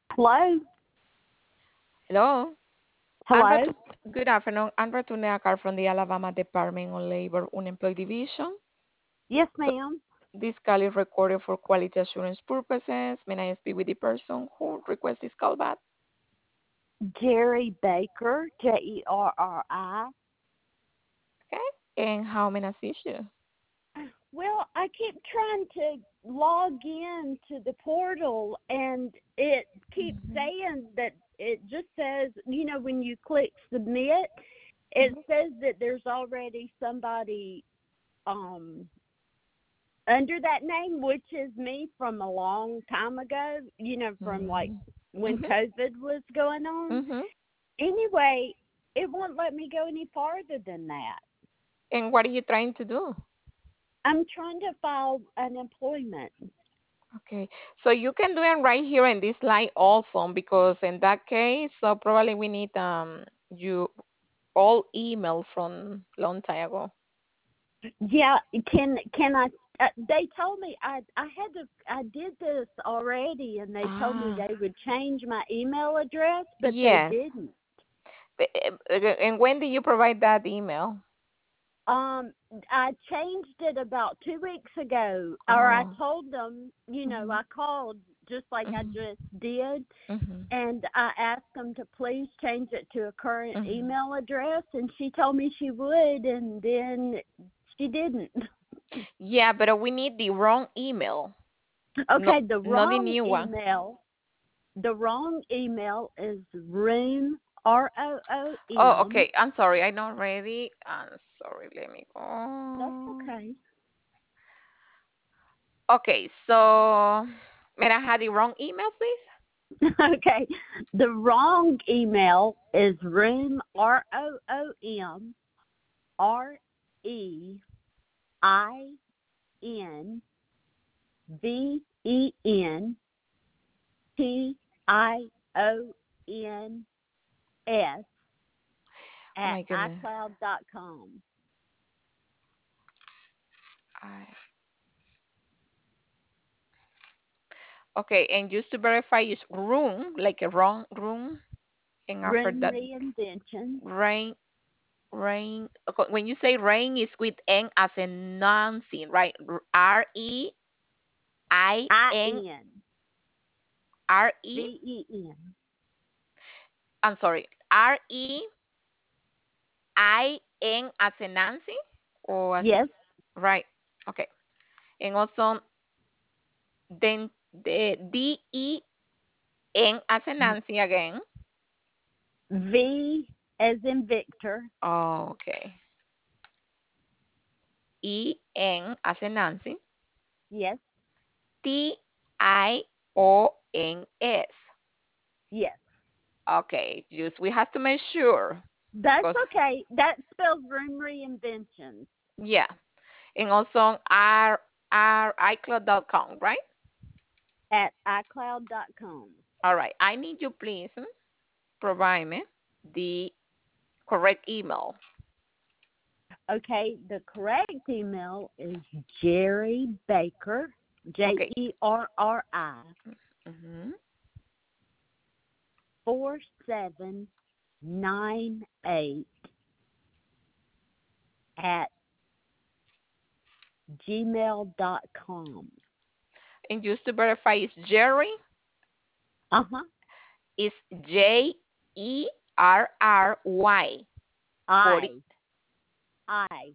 Hello? Hello. Hello? Good afternoon. I'm Retunia Carr from the Alabama Department of Labor Unemployed Division. Yes, So ma'am. this call is recorded for quality assurance purposes. May I speak with the person who requests this call back? Jerry Baker, Jerri. Okay. And how may I assist you? Well, I keep trying to log in to the portal, and it keeps saying that it just says, when you click submit, it says that there's already somebody under that name, which is me from a long time ago, from like when Mm-hmm. COVID was going on. Mm-hmm. Anyway, it won't let me go any farther than that. And what are you trying to do? I'm trying to file unemployment. Okay. So you can do it right here in this line also because in that case, so probably we need you all email from long time ago. Yeah, can I? They told me I did this already, and they told me Ah, they would change my email address, but they yes. didn't. And when did you provide that email? Um, I changed it about 2 weeks ago, or I Oh. told them, Mhm. I called just like I Mhm. just did, Mhm. and I asked them to please change it to a current Mhm. email address, and she told me she would, and then she didn't. Yeah, but we need the wrong email. No, Okay, not the new one. the wrong email is room, Oh, ROOM. okay. I'm sorry. I know already. I'm sorry. Let me That's go. okay. Okay, so may I have the wrong email, please? Okay, the wrong email is room, REINVENTIONS Oh at my goodness. iCloud.com. I, okay, and just to verify, is room like a wrong room, and after Room that, Reinvention. rain, rain. Okay, when you say rain, is with N as in Nancy, right? REINVEN. IN. R E. VEN. I'm sorry. REIN as in Nancy, or as Yes. right? Okay, and also then the DEN as in Nancy again. V as in Victor. Oh, okay. EN as in Nancy. Yes. TIONS. Yes. Okay, just we have to make sure That's because okay. That spells Room Reinventions yeah, and also r icloud.com, right? at iCloud.com. All right, I need you please provide me the correct email. Okay, the correct email is Jerry Baker, Okay. Jerri, Mhm. 4798 at gmail.com. And just to verify, it's Jerry. Uh huh. It's JERRY 40. I. I.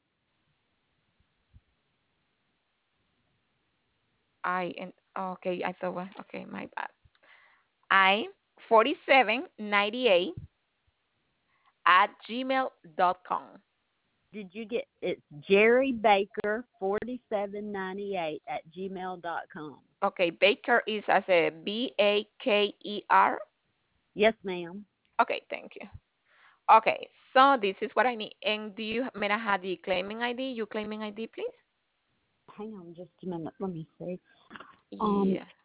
I and okay, I thought okay, my bad. I 4798 at gmail.com. Did you get it's Jerry Baker 4798 at gmail.com. Okay, Baker is as a BAKER. Yes, ma'am. Okay, thank you. Okay, so this is what I need. And do you may I have the claiming ID? Your claiming ID, please? Hang on just a minute. Let me see. Um, Yeah.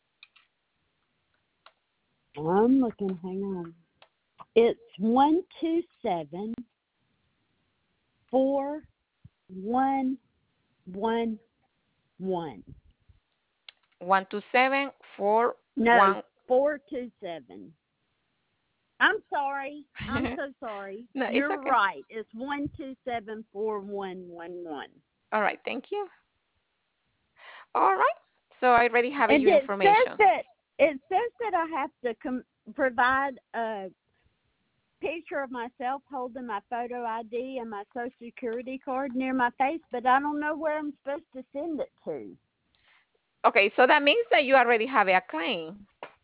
I'm looking. Hang on. It's 1274111. 127411. No, 427. I'm sorry. I'm so sorry. No, it's You're okay. right. It's 1274111. All right, thank you. All right. So I already have And your information. it says that I have to provide a picture of myself holding my photo ID and my Social Security card near my face, but I don't know where I'm supposed to send it to. Okay, so that means that you already have a claim.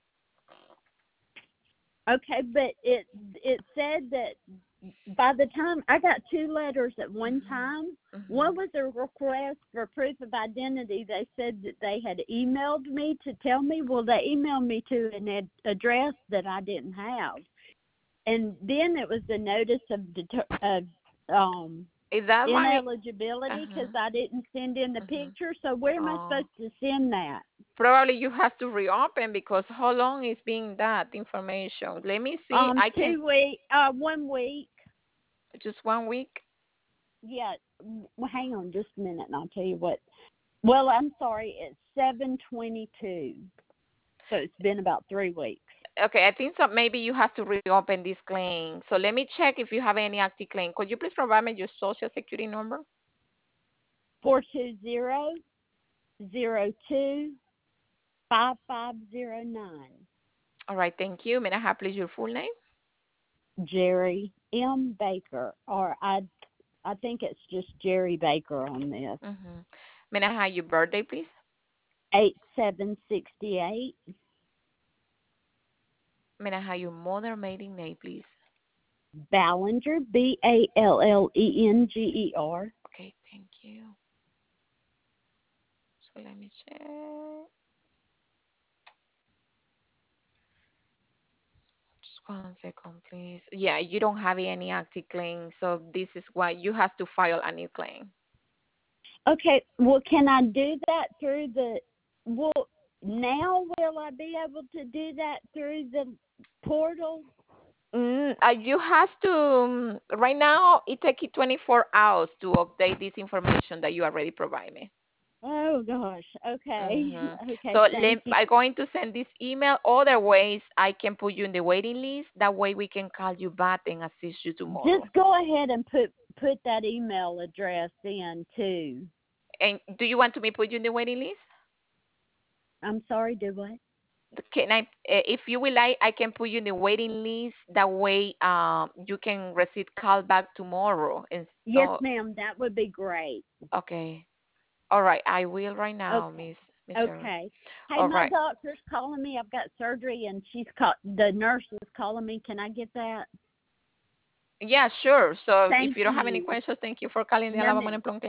Okay, but it said that by the time I got two letters at one time, one was a request for proof of identity. They said that they had emailed me to tell me. Well, they emailed me to an address that I didn't have, and then it was the notice of Is that why? ineligibility because I didn't send in the picture. So where am I supposed to send that? Probably you have to reopen because how long is being that information? Let me see. I can 2 week, 1 week. just 1 week. Yeah, well, hang on just a minute, and I'll tell you what. Well, I'm sorry, it's 7/22, so it's been about 3 weeks. Okay, I think so. Maybe you have to reopen this claim. So let me check if you have any active claim. Could you please provide me your social security number? 420-02-5509. All right, thank you. May I have please your full name? Jerry M. Baker, or I think it's just Jerry Baker on this. May I have your birthday, please? 8768. May I have your mother maiden name, please? Ballenger, Ballenger. Okay, thank you. So let me check. Just 1 second, please. Yeah, you don't have any active claim, so this is why you have to file a new claim. Okay, well, can I do that through the, well, now will I be able to do that through the portal? You have to, right now, it takes you 24 hours to update this information that you already provide me. Oh, gosh. Okay. Okay, So thank you. I'm going to send this email. Other ways, I can put you in the waiting list. That way we can call you back and assist you tomorrow. Just go ahead and put that email address in, too. And do you want me to put you in the waiting list? I'm sorry, do what? Can I, if you would like, I can put you in the waiting list. That way, you can receive call back tomorrow. And Yes, ma'am, that would be great. okay, all right, I will right now, Okay. Miss Sharon. Okay. Hey, All my right. doctor's calling me. I've got surgery, and the nurse is calling me. Can I get that? Yeah, sure. So if Thank you don't have any you. questions, thank you for calling the No, Alabama ma'am. Unemployment